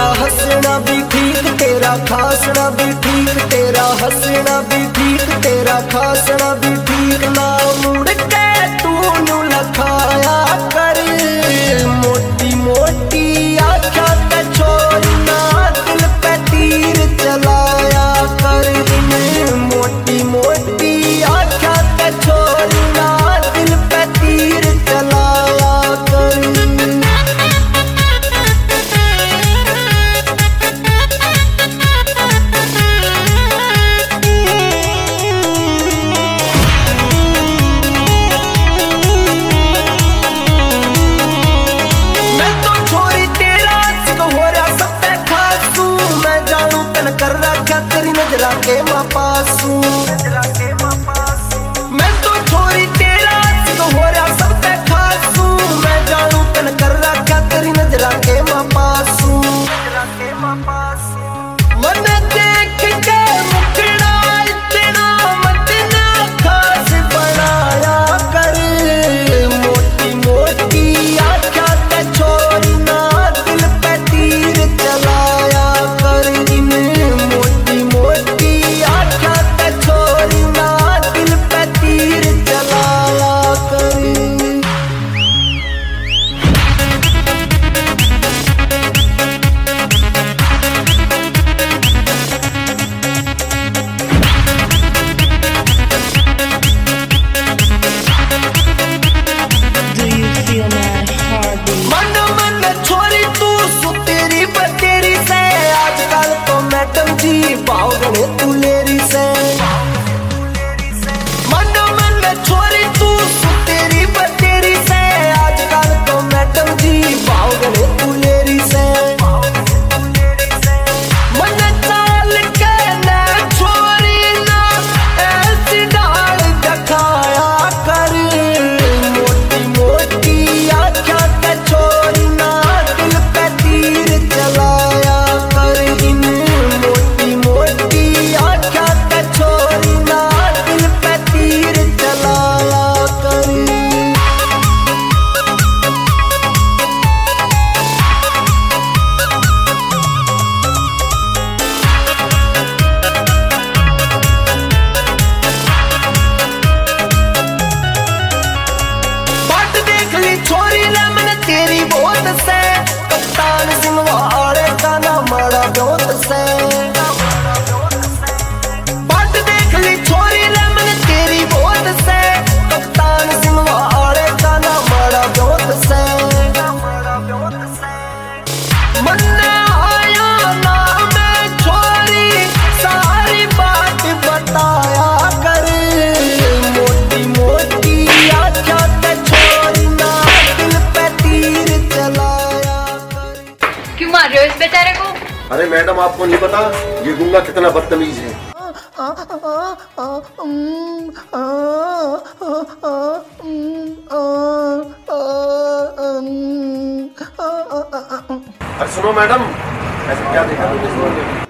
हंसना भी ठीक, तेरा खासना भी ठीक, तेरा हंसना भी ठीक, तेरा खासना भी ठीक। ना मुड़ के तू नू लखाया कर मोटी मोटी आँखा ते छोरी ना दिल पे तीर चलाया कर। मोटी मोटी आँखा ते छोरी ना दिल पे तीर चलाया कर। कर रखा तेरी नजरा के मां पासू, मैं तो छोरी तेरा हो रहा सब पे खासू। मैं जानू तन कर रखा तेरी नजरा के मां पासू। मन देख के मुखड़ा इतना मत ना खास बनाया कर। मोटी मोटी आँखा ते छोरी ना दिल पे तीर चलाया कर। मोटी मोटी आँखा ते छोरी ना दिल पे तीर चलाया कर। मन मन छोरी तू सुतेरी बतेरी से, आजकल तो मैडम जी बावगड़े तू लेरी से। मन मन छोरी तू सुतेरी बतेरी से, आजकल तो मैडम जी बावगड़े तू लेरी से। मन चाल के ना छोरी ना ऐसी डाल दिखाया कर। मोटी मोटी आँखा ते छोरी ना दिल पे तीर चलाया कर। मोटी मोटी आँखा ते छोरी ना दिल पे तीर चलाया कर। बाट देख ली छोरी ने मैंने तेरी बहुत से, कप्तान सिंह वाले का ना मारा जोत से। बाट देख ली छोरी ने मैंने तेरी बहुत से, कप्तान सिंह वाले का ना मारा जोत से। मन आया ना मैं छोरी सारी बात बताया कर। मोटी मोटी आँखा ते छोरी ना दिल पे तीर चलाया कर। क्यों मार रहे हो इस बेचारे को? अरे मैडम आपको नहीं पता ये गुंगा कितना बदतमीज है। अरे सुनो मैडम, ऐसे क्या देखा तुमने इस लड़के को?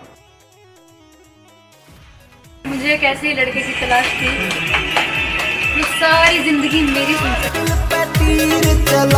मुझे एक ऐसे लड़के की तलाश थी जो सारी जिंदगी मेरी सुन सके। दिल पे तीर चला